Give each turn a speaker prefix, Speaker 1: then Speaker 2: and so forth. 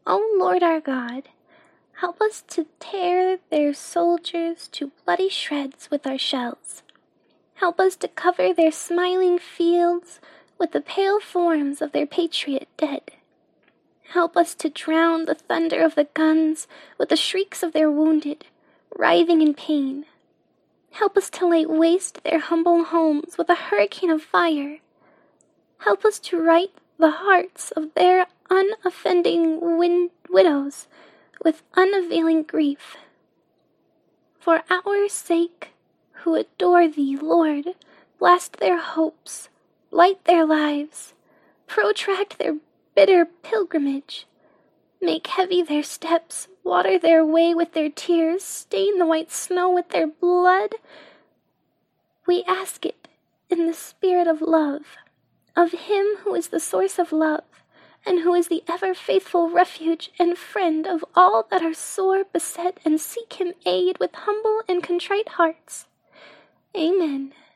Speaker 1: O Lord our God, help us to tear their soldiers to bloody shreds with our shells. Help us to cover their smiling fields with the pale forms of their patriot dead. Help us to drown the thunder of the guns with the shrieks of their wounded, writhing in pain. Help us to lay waste their humble homes with a hurricane of fire. Help us to right the hearts of their unoffending widows with unavailing grief. For our sake, who adore thee, Lord, blast their hopes, light their lives, protract their bitter pilgrimage, make heavy their steps, water their way with their tears, stain the white snow with their blood. We ask it in the spirit of love, of him who is the source of love, and who is the ever-faithful refuge and friend of all that are sore beset and seek him aid with humble and contrite hearts. Amen.